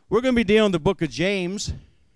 We're going to be dealing with the book of James,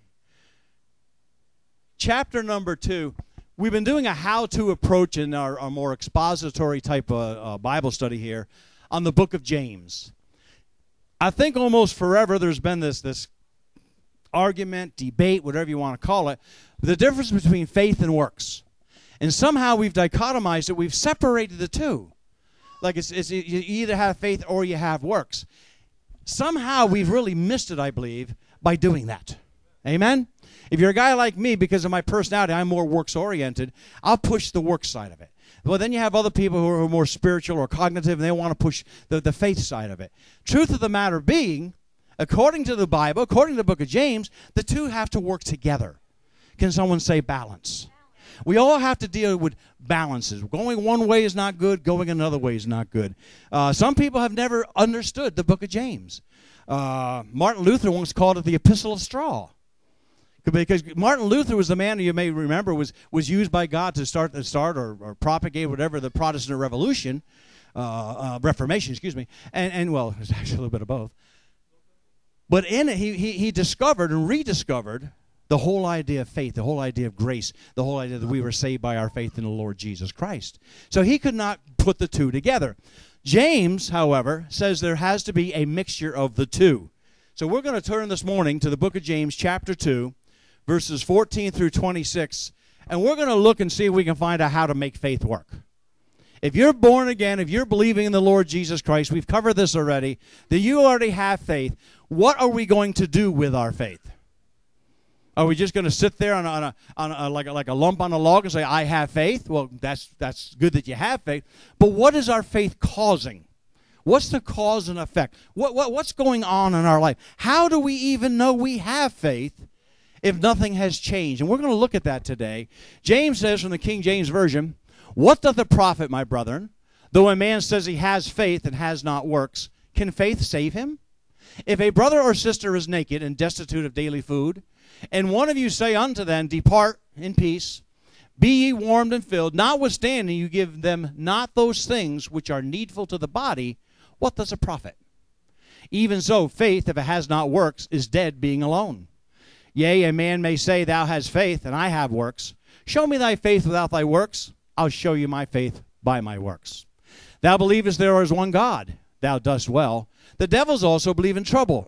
chapter number 2. We've been doing a how-to approach in our more expository type of Bible study here on the book of James. I think almost forever there's been this argument, debate, whatever you want to call it, the difference between faith and works. And somehow we've dichotomized it. We've separated the two. Like you either have faith or you have works. Somehow we've really missed it, I believe, by doing that. Amen? If you're a guy like me, because of my personality, I'm more works-oriented, I'll push the work side of it. Well, then you have other people who are more spiritual or cognitive, and they want to push the faith side of it. Truth of the matter being, according to the Bible, according to the book of James, the two have to work together. Can someone say balance? We all have to deal with balances. Going one way is not good. Going another way is not good. Some people have never understood the book of James. Martin Luther once called it the Epistle of Straw. Because Martin Luther was the man, you may remember, was used by God to start or propagate whatever the Protestant Reformation, excuse me. And well, it's actually a little bit of both. But in it, he discovered and rediscovered the whole idea of faith, the whole idea of grace, the whole idea that we were saved by our faith in the Lord Jesus Christ. So he could not put the two together. James, however, says there has to be a mixture of the two. So we're going to turn this morning to the book of James, chapter 2, verses 14 through 26, and we're going to look and see if we can find out how to make faith work. If you're born again, if you're believing in the Lord Jesus Christ, we've covered this already, that you already have faith, what are we going to do with our faith? Are we just going to sit there like a lump on a log and say, I have faith? Well, that's good that you have faith. But what is our faith causing? What's the cause and effect? What's going on in our life? How do we even know we have faith if nothing has changed? And we're going to look at that today. James says from the King James Version, what doth it profit, my brethren, though a man says he has faith and has not works? Can faith save him? If a brother or sister is naked and destitute of daily food, and one of you say unto them, depart in peace, be ye warmed and filled, notwithstanding you give them not those things which are needful to the body, what does it profit? Even so, faith, if it has not works, is dead, being alone. Yea, a man may say, thou hast faith, and I have works. Show me thy faith without thy works. I'll show you my faith by my works. Thou believest there is one God. Thou dost well. The devils also believe and tremble.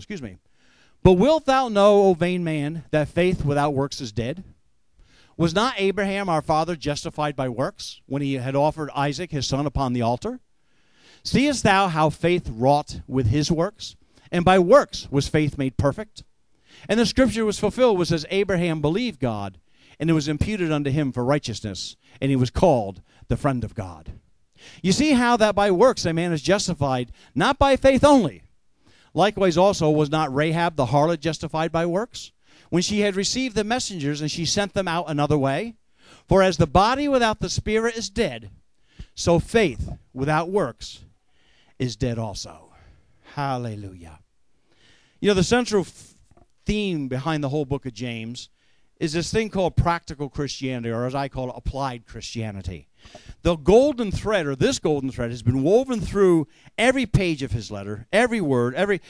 But wilt thou know, O vain man, that faith without works is dead? Was not Abraham our father justified by works, when he had offered Isaac his son upon the altar? Seest thou how faith wrought with his works? And by works was faith made perfect? And the scripture was fulfilled, which says, Abraham believed God, and it was imputed unto him for righteousness, and he was called the friend of God. You see how that by works a man is justified, not by faith only. Likewise also was not Rahab the harlot justified by works, when she had received the messengers and she sent them out another way? For as the body without the spirit is dead, so faith without works is dead also. Hallelujah. You know, the central theme behind the whole book of James is this thing called practical Christianity, or as I call it, applied Christianity. The golden thread, or this golden thread, has been woven through every page of his letter, every word, every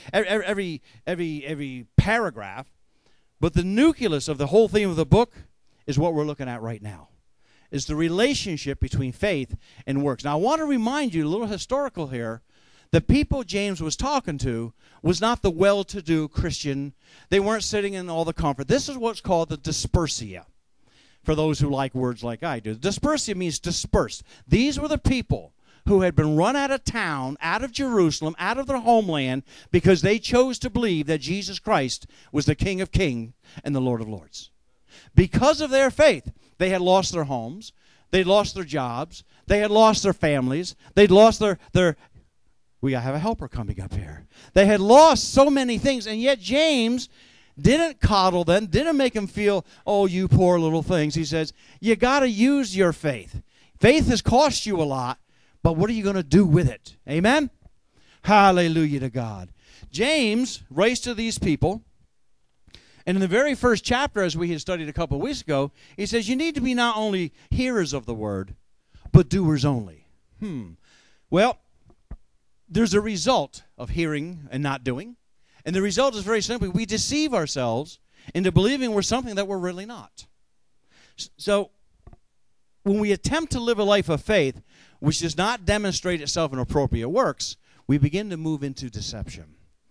paragraph. But the nucleus of the whole theme of the book is what we're looking at right now, is the relationship between faith and works. Now, I want to remind you, a little historical here, the people James was talking to was not the well-to-do Christian. They weren't sitting in all the comfort. This is what's called the dispersia, for those who like words like I do. Dispersia means dispersed. These were the people who had been run out of town, out of Jerusalem, out of their homeland, because they chose to believe that Jesus Christ was the King of Kings and the Lord of Lords. Because of their faith, they had lost their homes, they'd lost their jobs, they had lost their families, they'd lost their we have a helper coming up here. They had lost so many things, and yet James didn't coddle them, didn't make them feel, oh, you poor little things. He says, you got to use your faith. Faith has cost you a lot, but what are you going to do with it? Amen? Hallelujah to God. James writes to these people, and in the very first chapter, as we had studied a couple of weeks ago, he says, you need to be not only hearers of the word, but doers only. Well, there's a result of hearing and not doing, And the result is very simply, we deceive ourselves into believing we're something that we're really not. So when we attempt to live a life of faith, which does not demonstrate itself in appropriate works, we begin to move into deception.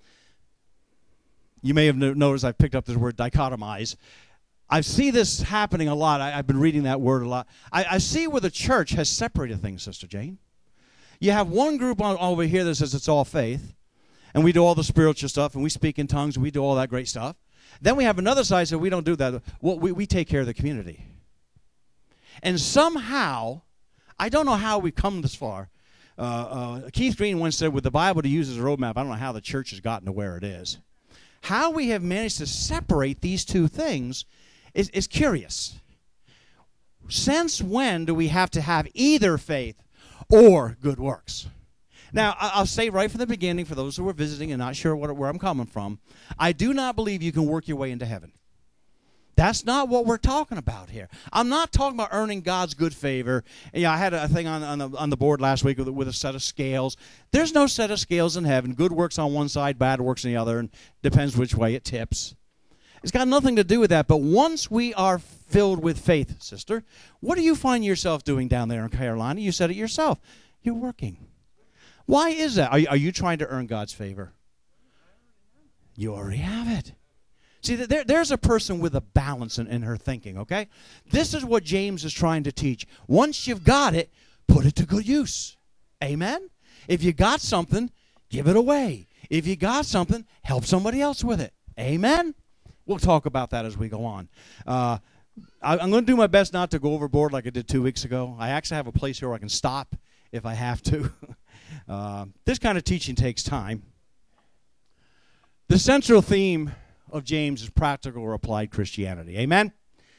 You may have noticed I picked up this word dichotomize. I see this happening a lot. I've been reading that word a lot. I see where the church has separated things, Sister Jane. You have one group over here that says it's all faith, and we do all the spiritual stuff, and we speak in tongues, and we do all that great stuff. Then we have another side that says we don't do that. Well, we take care of the community. And somehow, I don't know how we've come this far. Keith Green once said, with the Bible to use as a roadmap, I don't know how the church has gotten to where it is. How we have managed to separate these two things is curious. Since when do we have to have either faith or good works? Now, I'll say right from the beginning, for those who are visiting and not sure where I'm coming from, I do not believe you can work your way into heaven. That's not what we're talking about here. I'm not talking about earning God's good favor. I had a thing on the board last week with a set of scales. There's no set of scales in heaven. Good works on one side, bad works on the other, and depends which way it tips. It's got nothing to do with that. But once we are filled with faith, sister, what do you find yourself doing down there in Carolina? You said it yourself. You're working. Why is that? Are you trying to earn God's favor? You already have it. See, there's a person with a balance in her thinking, okay? This is what James is trying to teach. Once you've got it, put it to good use. Amen? If you got something, give it away. If you got something, help somebody else with it. Amen? We'll talk about that as we go on. I'm going to do my best not to go overboard like I did 2 weeks ago. I actually have a place here where I can stop if I have to. This kind of teaching takes time. The central theme of James is practical or applied Christianity. Amen?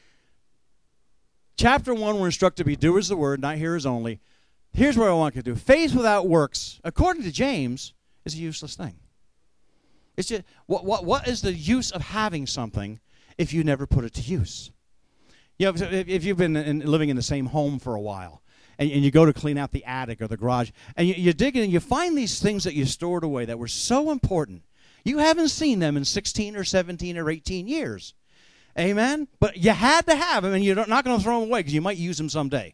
Chapter 1, we're instructed to be doers of the word, not hearers only. Here's what I want you to do. Faith without works, according to James, is a useless thing. It's just, what is the use of having something if you never put it to use? You know, if you've been living in the same home for a while, and you go to clean out the attic or the garage, and you dig in and you find these things that you stored away that were so important. You haven't seen them in 16 or 17 or 18 years. Amen? But you had to have them, and you're not going to throw them away because you might use them someday.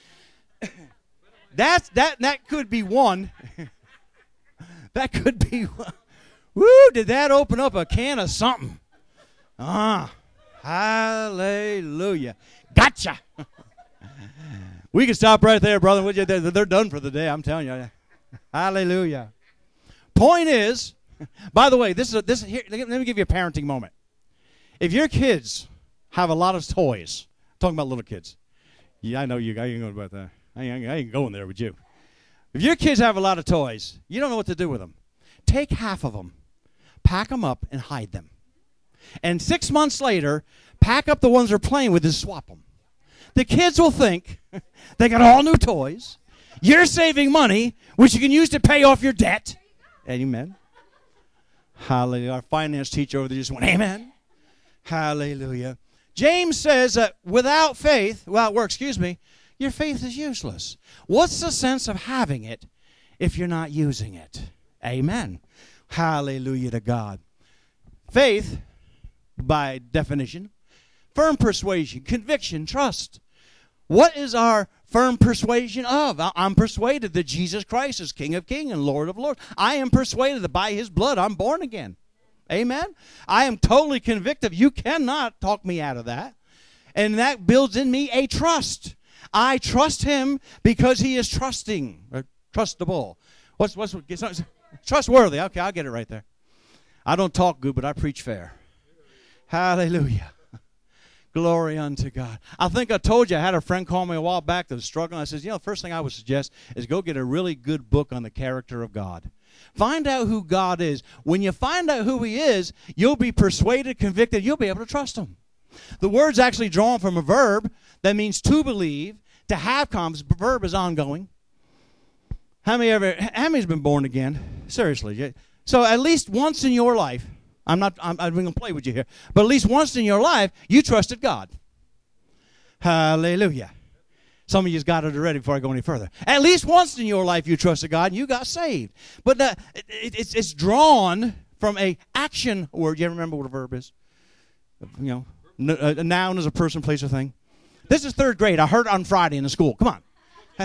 That could be one. That could be one. Woo, did that open up a can of something? Hallelujah. Gotcha. We can stop right there, brother. They're done for the day, I'm telling you. Hallelujah. Point is, by the way, this is here. Let me give you a parenting moment. If your kids have a lot of toys, I'm talking about little kids. Yeah, I know you. I ain't going about that. I ain't going there with you. If your kids have a lot of toys, you don't know what to do with them. Take half of them, pack them up, and hide them. And 6 months later, pack up the ones they're playing with and swap them. The kids will think they got all new toys. You're saving money, which you can use to pay off your debt. Amen. Hallelujah. Our finance teacher over there just went, amen. Hallelujah. James says that without work, your faith is useless. What's the sense of having it if you're not using it? Amen. Hallelujah to God. Faith, by definition, firm persuasion, conviction, trust. What is our firm persuasion of? I'm persuaded that Jesus Christ is King of Kings and Lord of Lords. I am persuaded that by His blood I'm born again. Amen? I am totally convicted. You cannot talk me out of that. And that builds in me a trust. I trust Him because He is trusting, or trustable. What's trustworthy? Okay, I'll get it right there. I don't talk good, but I preach fair. Hallelujah. Glory unto God. I think I told you, I had a friend call me a while back that was struggling. I said, the first thing I would suggest is go get a really good book on the character of God. Find out who God is. When you find out who He is, you'll be persuaded, convicted, you'll be able to trust Him. The word's actually drawn from a verb that means to believe, to have confidence. The verb is ongoing. How many's been born again? Seriously. So at least once in your life, I'm going to play with you here, but at least once in your life, you trusted God. Hallelujah. Some of you's got it already before I go any further. At least once in your life, you trusted God and you got saved. But it's drawn from a action word. You ever remember what a verb is? You know, a noun is a person, place, or thing. This is third grade. I heard it on Friday in the school. Come on.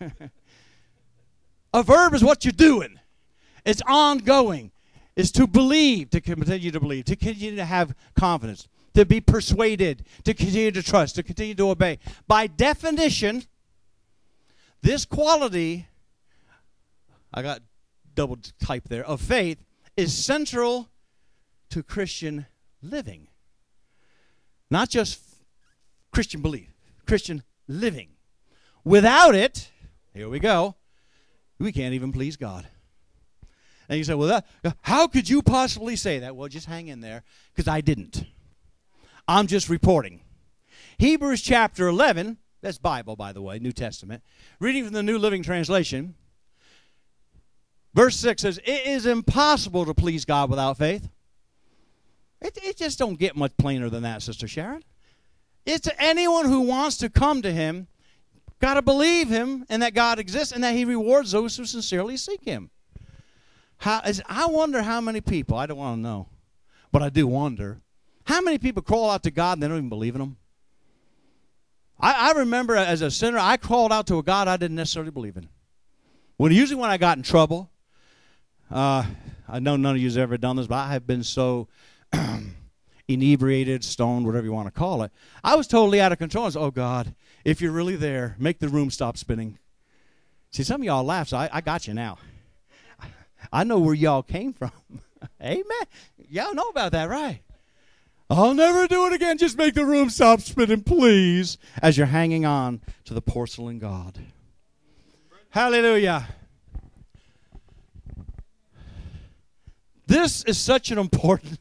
A verb is what you're doing. It's ongoing. It's to believe, to continue to believe, to continue to have confidence, to be persuaded, to continue to trust, to continue to obey. By definition, this quality, I got double type there, of faith is central to Christian living. Not just Christian belief, Christian living. Without it, here we go, we can't even please God. And you say, well, how could you possibly say that? Well, just hang in there, because I didn't. I'm just reporting. Hebrews chapter 11, that's Bible, by the way, New Testament. Reading from the New Living Translation, verse 6 says, it is impossible to please God without faith. It just don't get much plainer than that, Sister Sharon. It's anyone who wants to come to him, got to believe him and that God exists and that he rewards those who sincerely seek him. I wonder how many people, I don't want to know, but I do wonder, how many people crawl out to God and they don't even believe in him? I remember as a sinner, I crawled out to a God I didn't necessarily believe in. Usually when I got in trouble, I know none of you have ever done this, but I have been so inebriated, stoned, whatever you want to call it. I was totally out of control. I was, oh, God, if you're really there, make the room stop spinning. See, some of y'all laugh, so I got you now. I know where y'all came from. Amen. Y'all know about that, right? I'll never do it again. Just make the room stop spinning, please, as you're hanging on to the porcelain God. Hallelujah. This is an important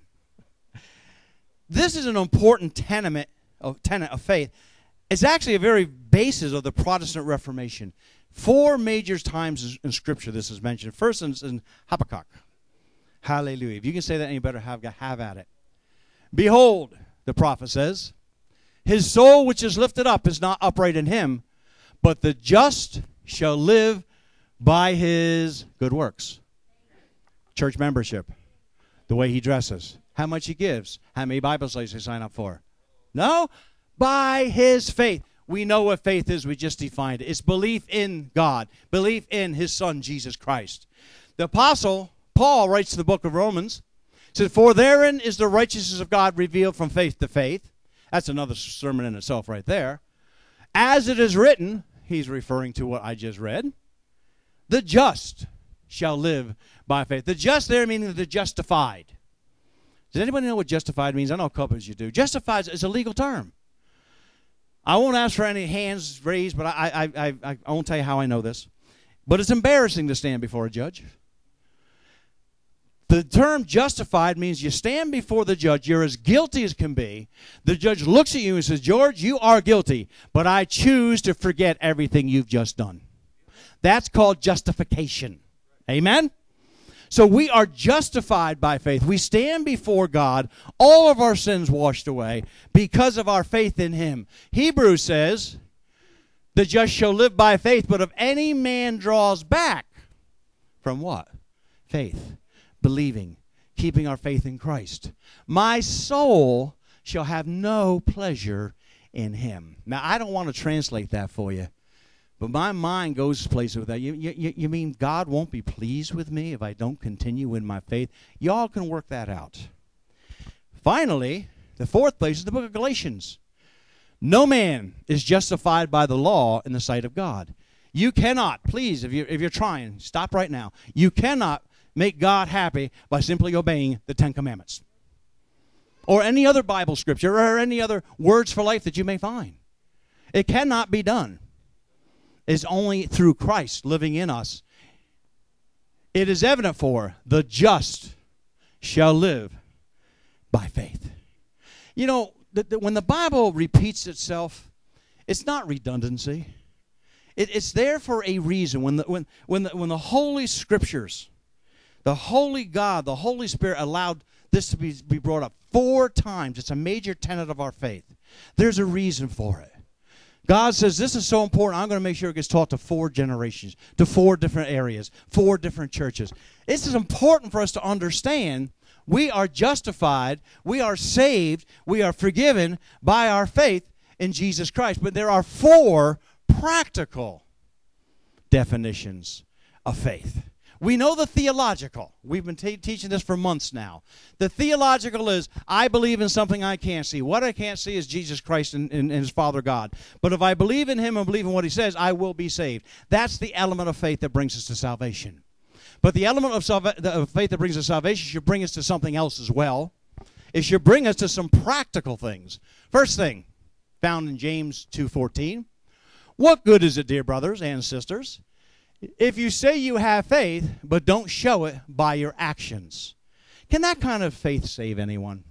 tenet of faith. It's actually a very basis of the Protestant Reformation. 4 major times in Scripture this is mentioned. First in Habakkuk. Hallelujah. If you can say that any better, have at it. Behold, the prophet says, his soul which is lifted up is not upright in him, but the just shall live by his good works. Church membership, the way he dresses, how much he gives, how many Bible studies he sign up for. No, by his faith. We know what faith is. We just defined it. It's belief in God, belief in his Son, Jesus Christ. The Apostle Paul writes to the book of Romans, says, for therein is the righteousness of God revealed from faith to faith. That's another sermon in itself right there. As it is written, he's referring to what I just read, the just shall live by faith. The just there meaning the justified. Does anybody know what justified means? I know a couple of you do. Justified is a legal term. I won't ask for any hands raised, but I won't tell you how I know this. But it's embarrassing to stand before a judge. The term justified means you stand before the judge. You're as guilty as can be. The judge looks at you and says, George, you are guilty, but I choose to forget everything you've just done. That's called justification. Amen? So we are justified by faith. We stand before God, all of our sins washed away because of our faith in him. Hebrews says, the just shall live by faith, but if any man draws back from what? Faith. Believing, keeping our faith in Christ. My soul shall have no pleasure in him. Now, I don't want to translate that for you, but my mind goes places with that. You mean God won't be pleased with me if I don't continue in my faith? Y'all can work that out. Finally, the 4th place is the book of Galatians. No man is justified by the law in the sight of God. You cannot, please, if you're trying, stop right now. You cannot make God happy by simply obeying the 10 Commandments. Or any other Bible scripture or any other words for life that you may find. It cannot be done. It's only through Christ living in us. It is evident for the just shall live by faith. You know, when the Bible repeats itself, it's not redundancy. It's there for a reason. When the Holy Scriptures, the Holy God, the Holy Spirit allowed this to be brought up 4 times. It's a major tenet of our faith. There's a reason for it. God says, this is so important, I'm going to make sure it gets taught to 4 generations, to 4 different areas, 4 different churches. This is important for us to understand We are justified, we are saved, we are forgiven by our faith in Jesus Christ. But there are 4 practical definitions of faith. We know the theological. We've been teaching this for months now. The theological is, I believe in something I can't see. What I can't see is Jesus Christ and his Father God. But if I believe in him and believe in what he says, I will be saved. That's the element of faith that brings us to salvation. But the element of faith that brings us to salvation should bring us to something else as well. It should bring us to some practical things. First thing, found in James 2:14. What good is it, dear brothers and sisters, if you say you have faith, but don't show it by your actions? Can that kind of faith save anyone?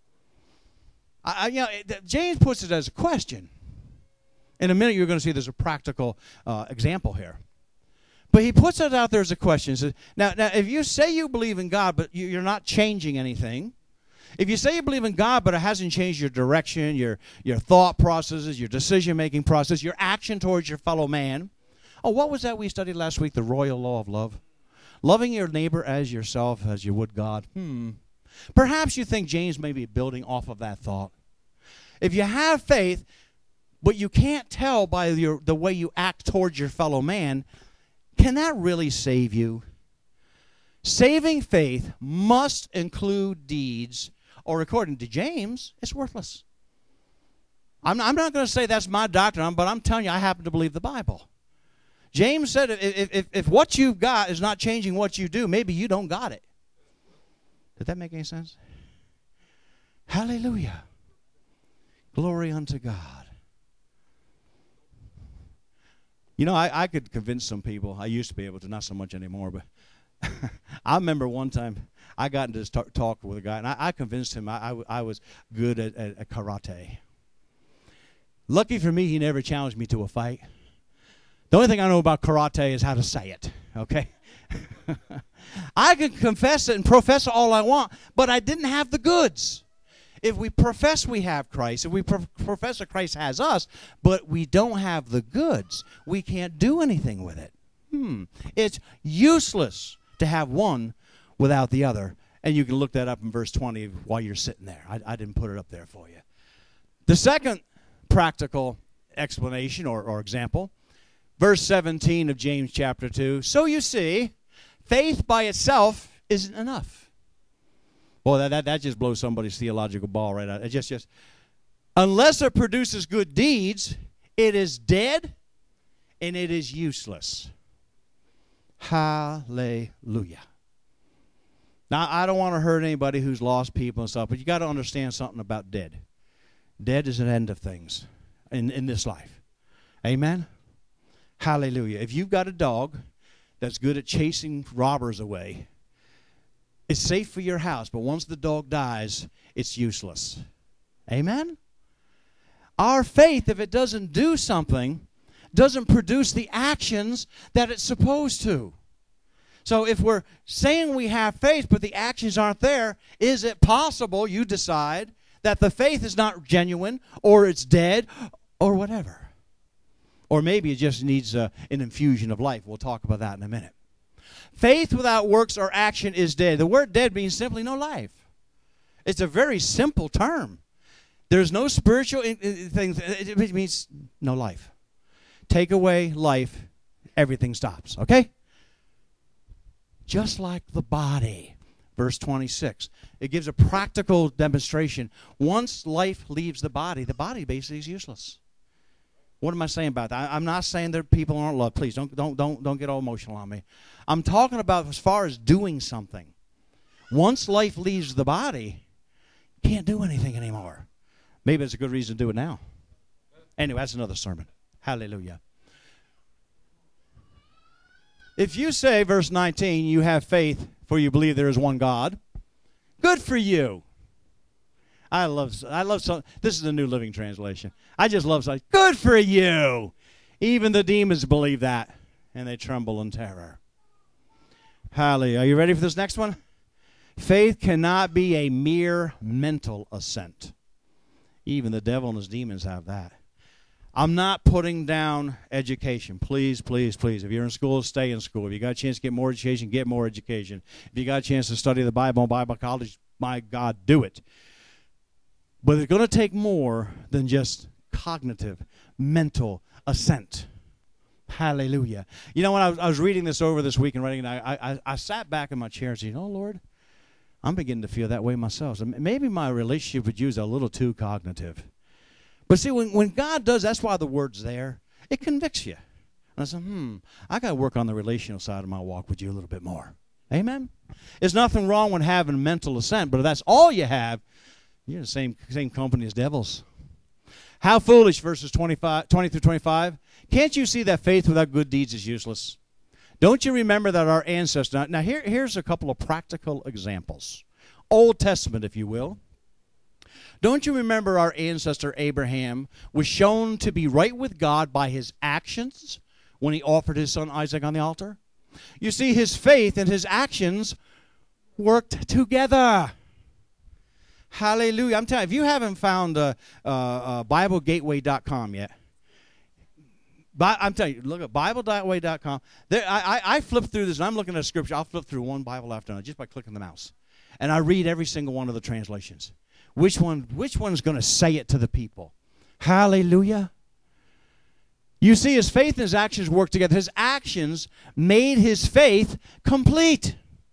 James puts it as a question. In a minute, you're going to see there's a practical example here. But he puts it out there as a question. He says, now, if you say you believe in God, but you're not changing anything, if you say you believe in God, but it hasn't changed your direction, your thought processes, your decision-making process, your action towards your fellow man. Oh, what was that we studied last week? The royal law of love. Loving your neighbor as yourself, as you would God. Perhaps you think James may be building off of that thought. If you have faith, but you can't tell by the way you act towards your fellow man, can that really save you? Saving faith must include deeds, or according to James, it's worthless. I'm not going to say that's my doctrine, but I'm telling you, I happen to believe the Bible. James said if what you've got is not changing what you do, maybe you don't got it. Did that make any sense? Hallelujah. Glory unto God. You know, I could convince some people. I used to be able to, not so much anymore, but I remember one time I got into this talk with a guy, and I convinced him I was good at karate. Lucky for me, he never challenged me to a fight. The only thing I know about karate is how to say it, okay? I can confess it and profess it all I want, but I didn't have the goods. If we profess we have Christ, if we profess that Christ has us, but we don't have the goods, we can't do anything with it. It's useless to have one without the other. And you can look that up in verse 20 while you're sitting there. I didn't put it up there for you. The second practical explanation or example, verse 17 of James chapter 2. So you see, faith by itself isn't enough. Boy, that just blows somebody's theological ball right out. It just unless it produces good deeds, it is dead and it is useless. Hallelujah. Now, I don't want to hurt anybody who's lost people and stuff, but you got to understand something about dead. Dead is an end of things in this life. Amen? Hallelujah. If you've got a dog that's good at chasing robbers away, it's safe for your house, but once the dog dies, it's useless. Amen? Our faith, if it doesn't do something, doesn't produce the actions that it's supposed to. So if we're saying we have faith, but the actions aren't there, is it possible, you decide, that the faith is not genuine, or it's dead, or whatever? Or maybe it just needs an infusion of life. We'll talk about that in a minute. Faith without works or action is dead. The word dead means simply no life. It's a very simple term. There's no spiritual thing. It means no life. Take away life, everything stops. Okay? Just like the body. Verse 26. It gives a practical demonstration. Once life leaves the body basically is useless. What am I saying about that? I'm not saying that people aren't loved. Please don't get all emotional on me. I'm talking about as far as doing something. Once life leaves the body, you can't do anything anymore. Maybe it's a good reason to do it now. Anyway, that's another sermon. Hallelujah. If you say, verse 19, you have faith for you believe there is one God, good for you. I love some. This is the New Living Translation. I just love something. Good for you. Even the demons believe that, and they tremble in terror. Hallelujah. Are you ready for this next one? Faith cannot be a mere mental assent. Even the devil and his demons have that. I'm not putting down education. Please, please, please. If you're in school, stay in school. If you got a chance to get more education, get more education. If you got a chance to study the Bible in Bible college, my God, do it. But it's going to take more than just cognitive, mental assent. Hallelujah. You know, when I was reading this over this week and writing it, I sat back in my chair and said, Lord, I'm beginning to feel that way myself. So maybe my relationship with you is a little too cognitive. But see, when God does, that's why the word's there. It convicts you. And I said, I got to work on the relational side of my walk with you a little bit more. Amen? There's nothing wrong with having mental assent, but if that's all you have, you're in the same company as devils. How foolish, verses 20 through 25. Can't you see that faith without good deeds is useless? Don't you remember that our ancestors... Now here's a couple of practical examples. Old Testament, if you will. Don't you remember our ancestor Abraham was shown to be right with God by his actions when he offered his son Isaac on the altar? You see, his faith and his actions worked together. Hallelujah. I'm telling you, if you haven't found BibleGateway.com yet, I'm telling you, look at BibleGateway.com. I flip through this, and I'm looking at a scripture. I'll flip through one Bible after another just by clicking the mouse. And I read every single one of the translations. Which one's going to say it to the people? Hallelujah. You see, his faith and his actions work together. His actions made his faith complete.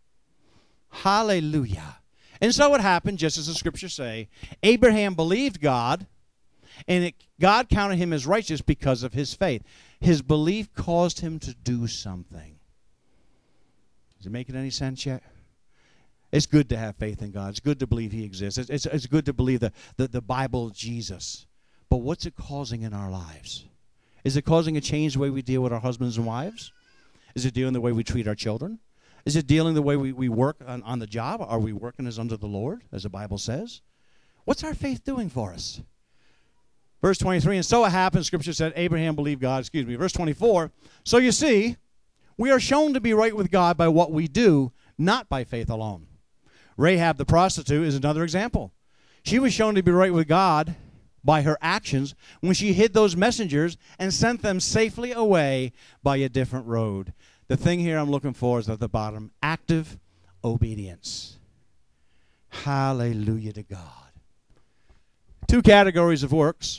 Hallelujah. And so it happened, just as the scriptures say, Abraham believed God, and God counted him as righteous because of his faith. His belief caused him to do something. Is it making any sense yet? It's good to have faith in God. It's good to believe he exists. It's good to believe the Bible, Jesus. But what's it causing in our lives? Is it causing a change the way we deal with our husbands and wives? Is it dealing the way we treat our children? Is it dealing the way we work on the job? Are we working as under the Lord, as the Bible says? What's our faith doing for us? Verse 23, and so it happened, Scripture said, Abraham believed God, Verse 24, so you see, we are shown to be right with God by what we do, not by faith alone. Rahab the prostitute is another example. She was shown to be right with God by her actions when she hid those messengers and sent them safely away by a different road. The thing here I'm looking for is at the bottom, active obedience. Hallelujah to God. Two categories of works.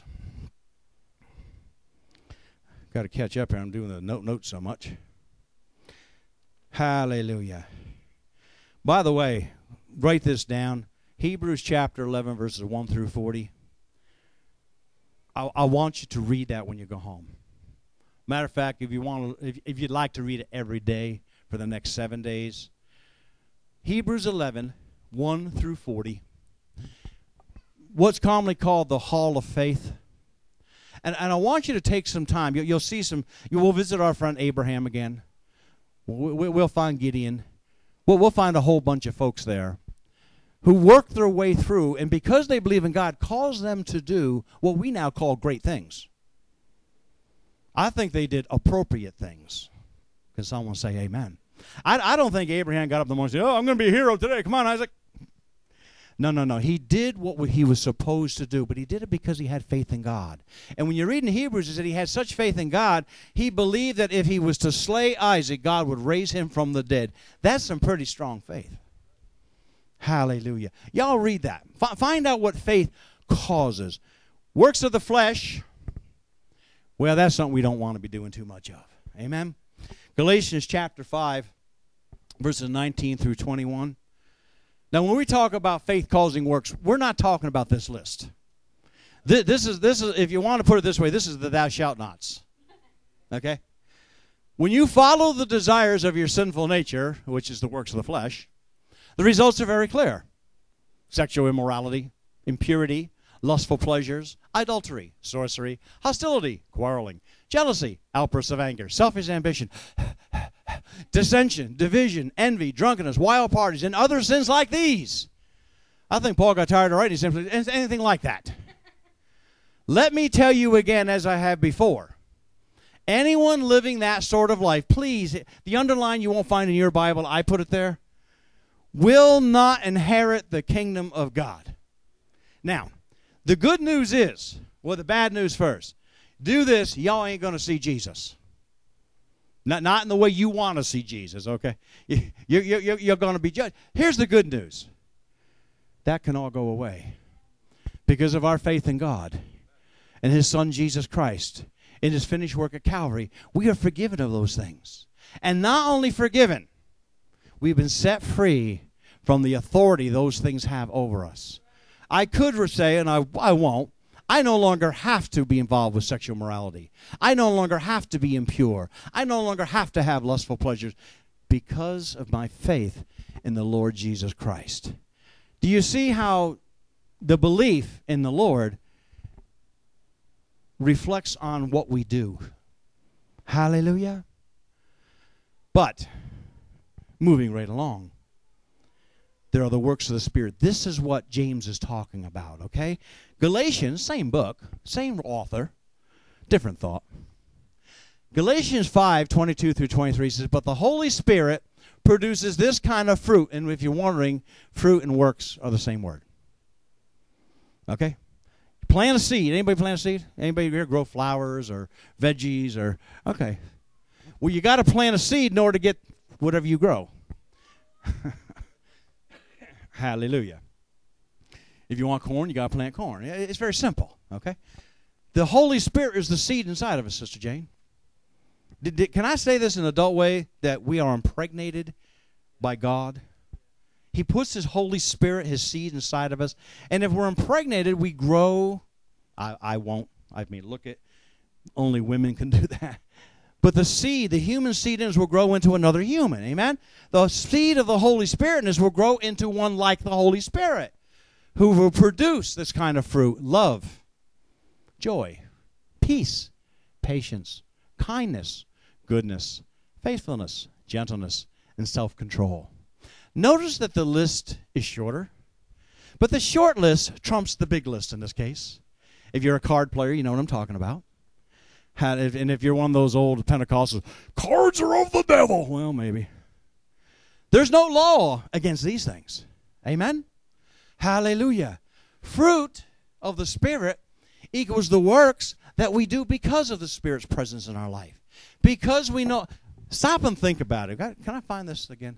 Got to catch up here. I'm doing the note so much. Hallelujah. By the way, write this down. Hebrews chapter 11, verses 1 through 40. I want you to read that when you go home. Matter of fact, if you'd like to read it every day for the next 7 days, Hebrews 11, 1 through 40. What's commonly called the Hall of Faith. And I want you to take some time. You'll see we'll visit our friend Abraham again. We'll find Gideon. We'll find a whole bunch of folks there who worked their way through, and because they believe in God, caused them to do what we now call great things. I think they did appropriate things. Can someone say amen? I don't think Abraham got up in the morning and said, I'm going to be a hero today. Come on, Isaac. No. He did what he was supposed to do, but he did it because he had faith in God. And when you read in Hebrews, it said he had such faith in God, he believed that if he was to slay Isaac, God would raise him from the dead. That's some pretty strong faith. Hallelujah. Y'all read that. Find out what faith causes. Works of the flesh, well, that's something we don't want to be doing too much of. Amen? Galatians chapter 5, verses 19 through 21. Now, when we talk about faith-causing works, we're not talking about this list. This is, if you want to put it this way, this is the thou shalt nots. Okay? When you follow the desires of your sinful nature, which is the works of the flesh, the results are very clear. Sexual immorality, impurity, lustful pleasures, adultery, sorcery, hostility, quarreling, jealousy, outbursts of anger, selfish ambition, dissension, division, envy, drunkenness, wild parties, and other sins like these. I think Paul got tired of writing simply anything like that. Let me tell you again, as I have before, anyone living that sort of life, please, the underline you won't find in your Bible, I put it there, will not inherit the kingdom of God. Now, the good news is, well, the bad news first. do this, y'all ain't going to see Jesus. Not in the way you want to see Jesus, okay? You're going to be judged. Here's the good news. That can all go away because of our faith in God and His Son, Jesus Christ, in His finished work at Calvary. We are forgiven of those things. And not only forgiven, we've been set free from the authority those things have over us. I could say, and I won't, I no longer have to be involved with sexual morality. I no longer have to be impure. I no longer have to have lustful pleasures because of my faith in the Lord Jesus Christ. Do you see how the belief in the Lord reflects on what we do? Hallelujah. But, moving right along, there are the works of the Spirit. This is what James is talking about, okay? Galatians, same book, same author, different thought. Galatians 5:22 through 23 says, but the Holy Spirit produces this kind of fruit. And if you're wondering, fruit and works are the same word. Okay? Plant a seed. Anybody plant a seed? Anybody here grow flowers or veggies or, okay. Well, you got to plant a seed in order to get whatever you grow. Hallelujah. If you want corn, you got to plant corn. It's very simple, okay? The Holy Spirit is the seed inside of us, Sister Jane. Can I say this in an adult way, that we are impregnated by God? He puts His Holy Spirit, His seed inside of us. And if we're impregnated, we grow. I won't. I mean, look at, only women can do that. But the seed, the human seed in us will grow into another human. Amen? The seed of the Holy Spirit in us will grow into one like the Holy Spirit, who will produce this kind of fruit: love, joy, peace, patience, kindness, goodness, faithfulness, gentleness, and self-control. Notice that the list is shorter, but the short list trumps the big list in this case. If you're a card player, you know what I'm talking about. And if you're one of those old Pentecostals, cards are of the devil. Well, maybe. There's no law against these things. Amen? Hallelujah. Fruit of the Spirit equals the works that we do because of the Spirit's presence in our life. Because we know. Stop and think about it. Can I find this again?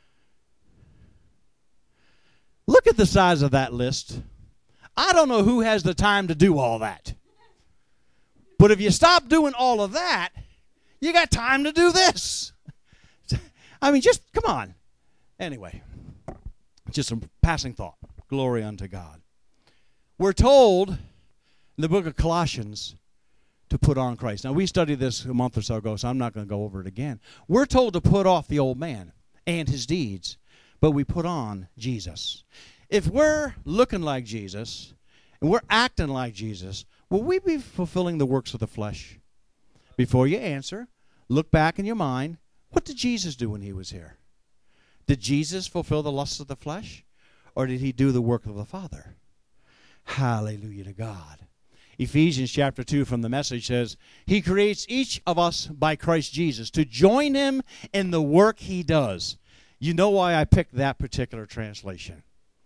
Look at the size of that list. I don't know who has the time to do all that. But if you stop doing all of that, you got time to do this. I mean, just come on. Anyway, just some passing thought. Glory unto God. We're told in the book of Colossians to put on Christ. Now, we studied this a month or so ago, so I'm not going to go over it again. We're told to put off the old man and his deeds, but we put on Jesus. If we're looking like Jesus and we're acting like Jesus, will we be fulfilling the works of the flesh? Before you answer, look back in your mind. What did Jesus do when He was here? Did Jesus fulfill the lusts of the flesh? Or did He do the work of the Father? Hallelujah to God. Ephesians chapter 2 from the Message says, He creates each of us by Christ Jesus to join Him in the work He does. You know why I picked that particular translation.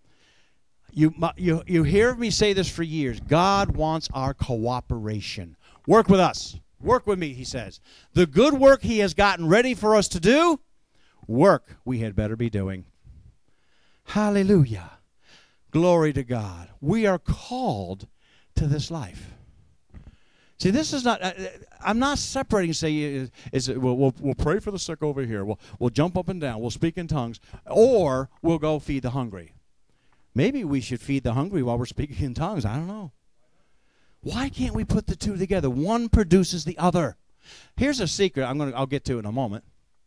You hear me say this for years. God wants our cooperation. Work with us. Work with me, He says. The good work He has gotten ready for us to do, work we had better be doing. Hallelujah. Glory to God. We are called to this life. See, this is not, I'm not separating, say, we'll pray for the sick over here. We'll jump up and down. We'll speak in tongues. Or we'll go feed the hungry. Maybe we should feed the hungry while we're speaking in tongues. I don't know. Why can't we put the two together? One produces the other. Here's a secret I'll get to in a moment.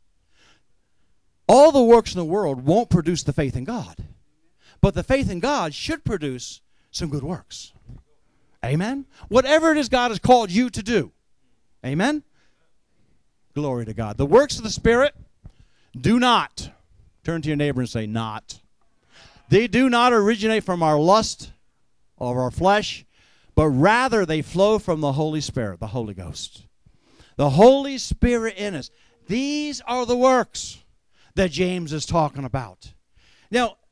All the works in the world won't produce the faith in God. But the faith in God should produce some good works. Amen? Whatever it is God has called you to do. Amen? Glory to God. The works of the Spirit do not. Turn to your neighbor and say, not. They do not originate from our lust of our flesh, but rather they flow from the Holy Spirit, the Holy Ghost. The Holy Spirit in us. These are the works that James is talking about. Now,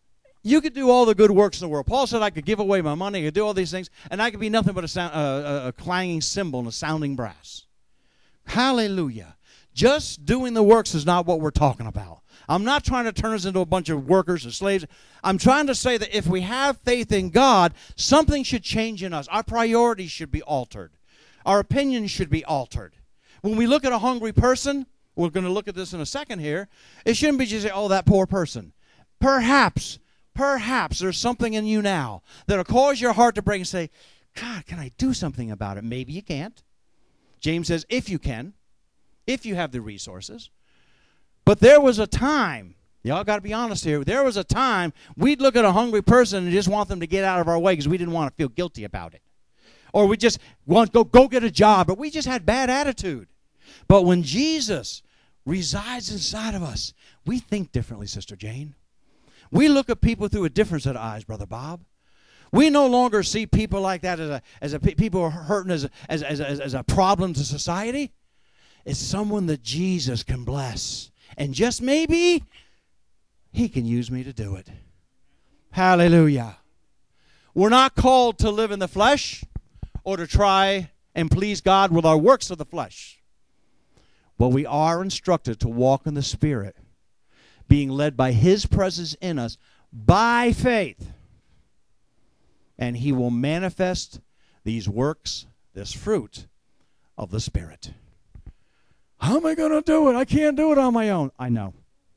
You could do all the good works in the world. Paul said I could give away my money, I could do all these things, and I could be nothing but a clanging cymbal and a sounding brass. Hallelujah. Just doing the works is not what we're talking about. I'm not trying to turn us into a bunch of workers and slaves. I'm trying to say that if we have faith in God, something should change in us. Our priorities should be altered. Our opinions should be altered. When we look at a hungry person, we're going to look at this in a second here, it shouldn't be just, oh, that poor person. Perhaps there's something in you now that'll cause your heart to break and say, God, can I do something about it? Maybe you can't. James says, if you can, if you have the resources. But there was a time, y'all got to be honest here, there was a time we'd look at a hungry person and just want them to get out of our way because we didn't want to feel guilty about it. Or we just want to go get a job, but we just had bad attitude. But when Jesus resides inside of us, we think differently, Sister Jane. We look at people through a different set of eyes, Brother Bob. We no longer see people like that as people are hurting as a problem to society. It's someone that Jesus can bless. And just maybe he can use me to do it. Hallelujah. We're not called to live in the flesh or to try and please God with our works of the flesh. But we are instructed to walk in the Spirit, being led by his presence in us by faith. And he will manifest these works, this fruit of the Spirit. How am I going to do it? I can't do it on my own. I know.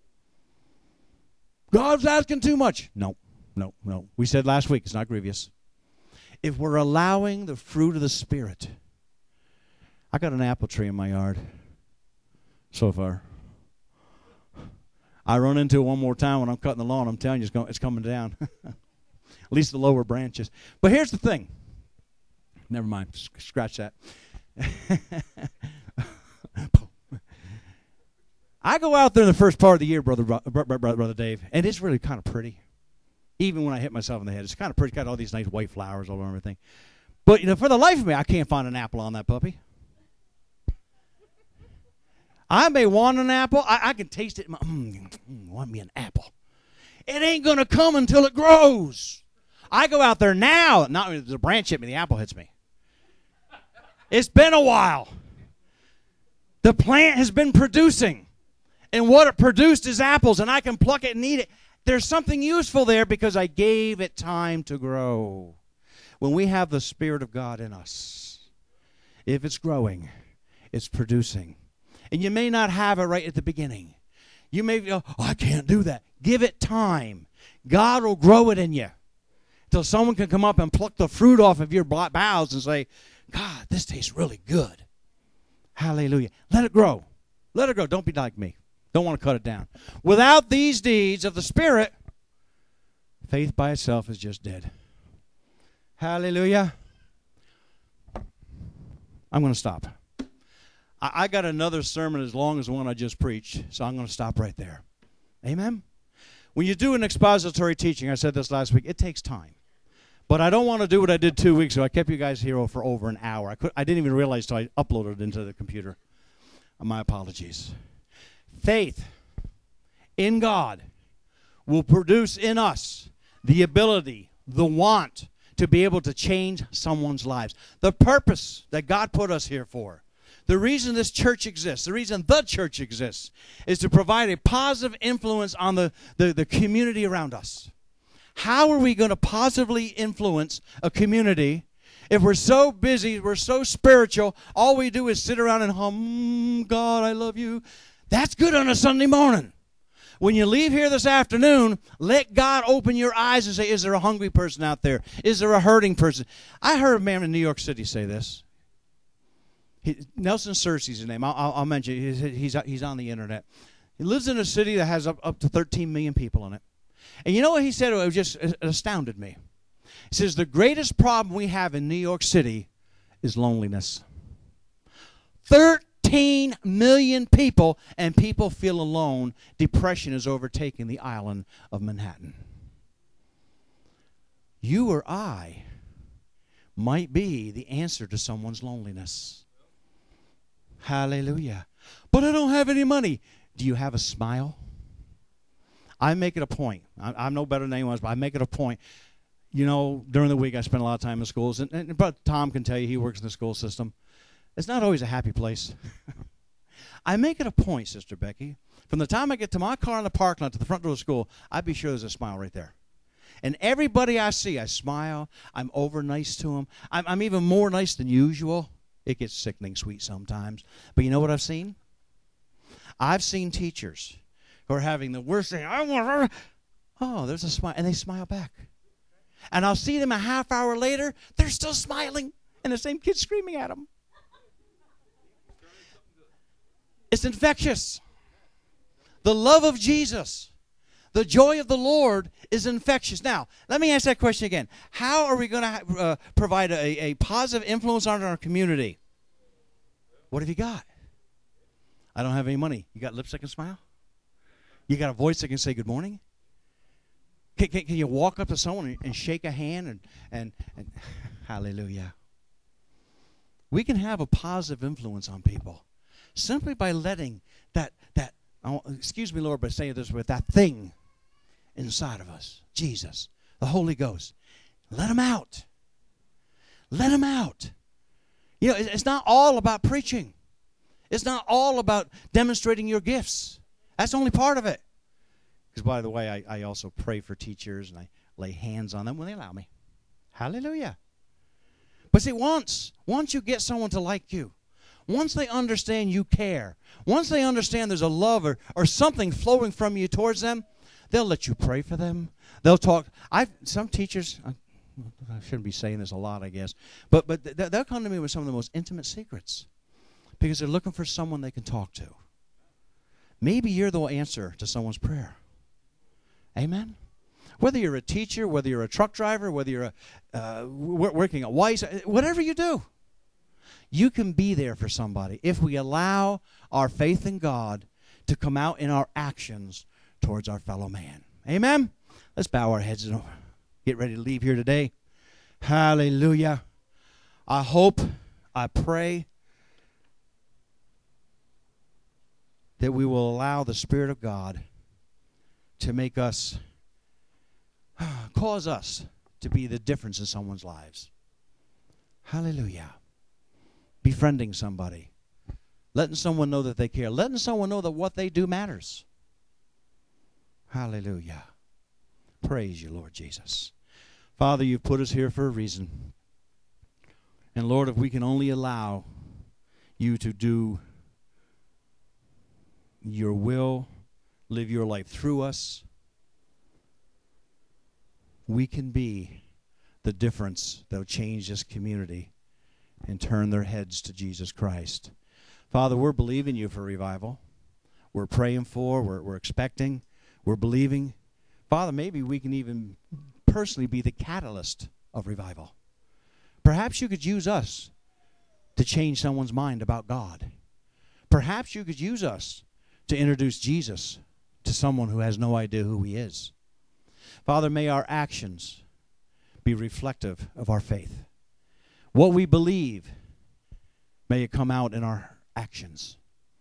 God's asking too much. No. We said last week it's not grievous. If we're allowing the fruit of the Spirit. I got an apple tree in my yard so far. I run into it one more time when I'm cutting the lawn. I'm telling you, it's coming down. At least the lower branches. But here's the thing. Never mind. Scratch that. I go out there in the first part of the year, Brother Dave, and it's really kind of pretty. Even when I hit myself in the head, it's kind of pretty. Got all these nice white flowers all over everything. But, for the life of me, I can't find an apple on that puppy. I may want an apple. I can taste it. Want me an apple. It ain't going to come until it grows. I go out there now. Not the branch hit me, the apple hits me. It's been a while. The plant has been producing. And what it produced is apples, and I can pluck it and eat it. There's something useful there because I gave it time to grow. When we have the Spirit of God in us, if it's growing, it's producing. And you may not have it right at the beginning. You may go, oh, I can't do that. Give it time. God will grow it in you until someone can come up and pluck the fruit off of your boughs and say, God, this tastes really good. Hallelujah. Let it grow. Let it grow. Don't be like me. Don't want to cut it down. Without these deeds of the Spirit, faith by itself is just dead. Hallelujah. I'm going to stop. I got another sermon as long as the one I just preached, so I'm going to stop right there. Amen? When you do an expository teaching, I said this last week, it takes time. But I don't want to do what I did 2 weeks ago. I kept you guys here for over an hour. I didn't even realize until I uploaded it into the computer. My apologies. Faith in God will produce in us the ability, the want to be able to change someone's lives. The purpose that God put us here for. The reason this church exists, the reason the church exists, is to provide a positive influence on the community around us. How are we going to positively influence a community if we're so busy, we're so spiritual, all we do is sit around and hum, God, I love you. That's good on a Sunday morning. When you leave here this afternoon, let God open your eyes and say, is there a hungry person out there? Is there a hurting person? I heard a man in New York City say this. Nelson Searcy's his name. I'll mention it. He's on the internet. He lives in a city that has up to 13 million people in it. And you know what he said? It astounded me. He says, the greatest problem we have in New York City is loneliness. 13 million people, and people feel alone. Depression is overtaking the island of Manhattan. You or I might be the answer to someone's loneliness. Hallelujah. But I don't have any money. Do you have a smile? I make it a point. I'm no better than anyone else, but I make it a point. You know, during the week I spend a lot of time in schools, and but Tom can tell you, he works in the school system. It's not always a happy place. I make it a point, Sister Becky, from the time I get to my car in the parking lot to the front door of school, I'd be sure there's a smile right there. And everybody I see, I smile. I'm over nice to them. I'm even more nice than usual. It gets sickening sweet sometimes. But you know what I've seen? I've seen teachers who are having the worst thing. Oh, there's a smile. And they smile back. And I'll see them a half hour later. They're still smiling. And the same kid's screaming at them. It's infectious. The love of Jesus, the joy of the Lord is infectious. Now, let me ask that question again. How are we going to provide a positive influence on our community? What have you got? I don't have any money. You got lips that can smile? You got a voice that can say good morning? Can you walk up to someone and shake a hand and hallelujah? We can have a positive influence on people simply by letting that excuse me, Lord, but saying this with that thing inside of us, Jesus, the Holy Ghost. Let him out. Let him out. You know, it's not all about preaching. It's not all about demonstrating your gifts. That's only part of it. Because, by the way, I also pray for teachers, and I lay hands on them when they allow me. Hallelujah. But see, once you get someone to like you, once they understand you care, once they understand there's a love or something flowing from you towards them, they'll let you pray for them. They'll talk. Some teachers, I shouldn't be saying this a lot, I guess, but they'll come to me with some of the most intimate secrets because they're looking for someone they can talk to. Maybe you're the answer to someone's prayer. Amen? Whether you're a teacher, whether you're a truck driver, whether you're working at Weiss, whatever you do, you can be there for somebody if we allow our faith in God to come out in our actions towards our fellow man. Amen? Let's bow our heads and get ready to leave here today. Hallelujah. I hope, I pray that we will allow the Spirit of God to make us, cause us to be the difference in someone's lives. Hallelujah. Befriending somebody. Letting someone know that they care. Letting someone know that what they do matters. Hallelujah. Praise you, Lord Jesus. Father, you've put us here for a reason. And Lord, if we can only allow you to do your will, live your life through us, we can be the difference that will change this community and turn their heads to Jesus Christ. Father, we're believing you for revival. We're praying for, we're expecting, we're believing. Father, maybe we can even personally be the catalyst of revival. Perhaps you could use us to change someone's mind about God. Perhaps you could use us to introduce Jesus to someone who has no idea who he is. Father, may our actions be reflective of our faith. What we believe, may it come out in our actions.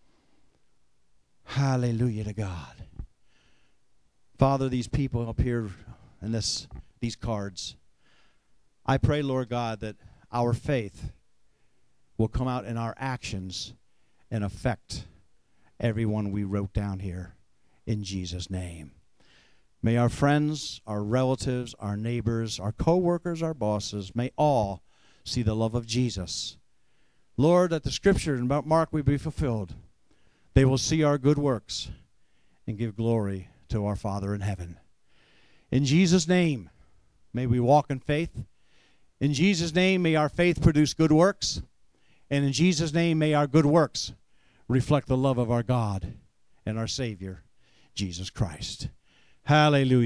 Hallelujah to God. Father, these people up here in these cards, I pray, Lord God, that our faith will come out in our actions and affect everyone we wrote down here in Jesus' name. May our friends, our relatives, our neighbors, our co-workers, our bosses, may all see the love of Jesus. Lord, that the scripture in Mark will be fulfilled. They will see our good works and give glory to our Father in heaven. In Jesus' name, may we walk in faith. In Jesus' name, may our faith produce good works. And in Jesus' name, may our good works reflect the love of our God and our Savior, Jesus Christ. Hallelujah.